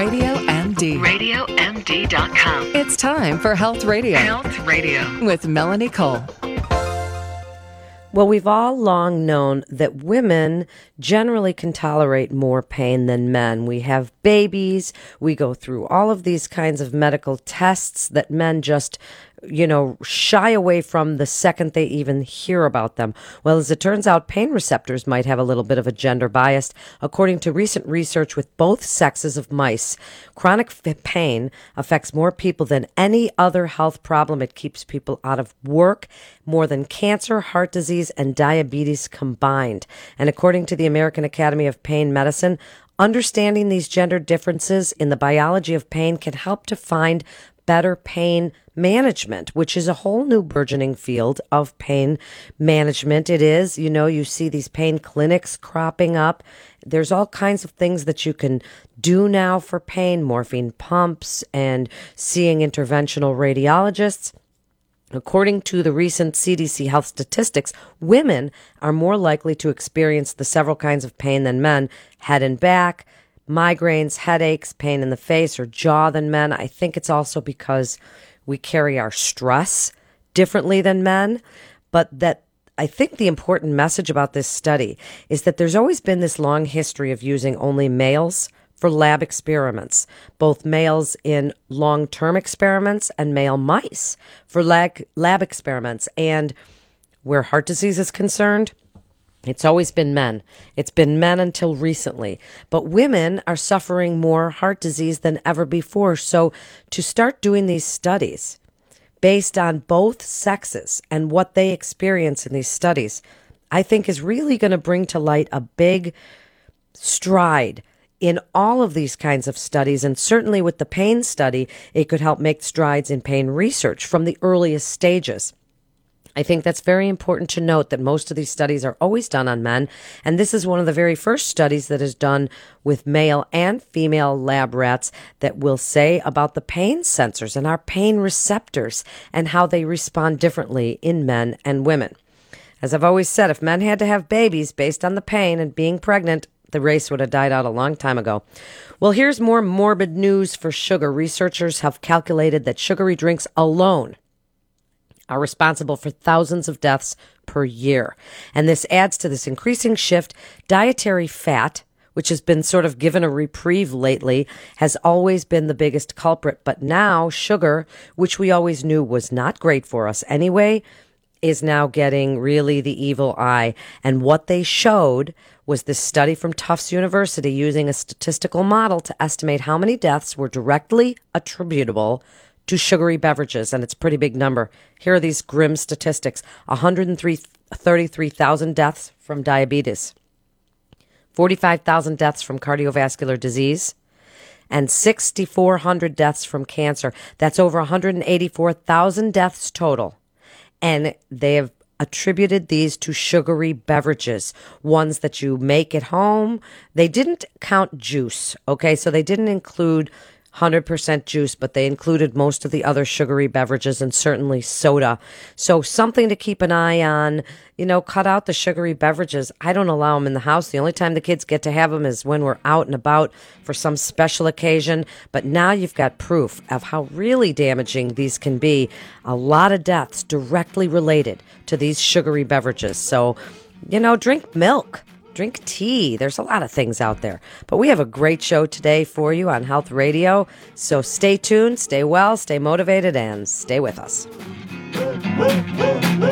Radio MD. RadioMD.com. It's time for Health Radio. Health Radio. With Melanie Cole. Well, we've all long known that women generally can tolerate more pain than men. We have babies. We go through all of these kinds of medical tests that men just, shy away from the second they even hear about them. Well, as it turns out, pain receptors might have a little bit of a gender bias. According to recent research with both sexes of mice, chronic pain affects more people than any other health problem. It keeps people out of work more than cancer, heart disease, and diabetes combined. And according to the American Academy of Pain Medicine, understanding these gender differences in the biology of pain can help to find better pain management, which is a whole new burgeoning field of pain management. It is, you see these pain clinics cropping up. There's all kinds of things that you can do now for pain, morphine pumps, and seeing interventional radiologists. According to the recent CDC health statistics, women are more likely to experience the several kinds of pain than men, head and back, migraines, headaches, pain in the face or jaw than men. I think it's also because we carry our stress differently than men. But that I think the important message about this study is that there's always been this long history of using only males for lab experiments, both males in long-term experiments and male mice for lab experiments. And where heart disease is concerned, it's always been men. It's been men until recently. But women are suffering more heart disease than ever before. So to start doing these studies based on both sexes and what they experience in these studies, I think is really going to bring to light a big stride in all of these kinds of studies. And certainly with the pain study, it could help make strides in pain research from the earliest stages. I think that's very important to note that most of these studies are always done on men, and this is one of the very first studies that is done with male and female lab rats that will say about the pain sensors and our pain receptors and how they respond differently in men and women. As I've always said, if men had to have babies based on the pain and being pregnant, the race would have died out a long time ago. Well, here's more morbid news for sugar. Researchers have calculated that sugary drinks alone are responsible for thousands of deaths per year. And this adds to this increasing shift. Dietary fat, which has been sort of given a reprieve lately, has always been the biggest culprit. But now sugar, which we always knew was not great for us anyway, is now getting really the evil eye. And what they showed was this study from Tufts University using a statistical model to estimate how many deaths were directly attributable to sugary beverages, and it's a pretty big number. Here are these grim statistics. 133,000 deaths from diabetes, 45,000 deaths from cardiovascular disease, and 6,400 deaths from cancer. That's over 184,000 deaths total. And they have attributed these to sugary beverages, ones that you make at home. They didn't count juice, okay? So they didn't include 100% juice, but they included most of the other sugary beverages and certainly soda. So something to keep an eye on, cut out the sugary beverages. I don't allow them in the house. The only time the kids get to have them is when we're out and about for some special occasion. But now you've got proof of how really damaging these can be. A lot of deaths directly related to these sugary beverages. So, drink milk. Drink tea. There's a lot of things out there. But we have a great show today for you on Health Radio. So stay tuned, stay well, stay motivated, and stay with us.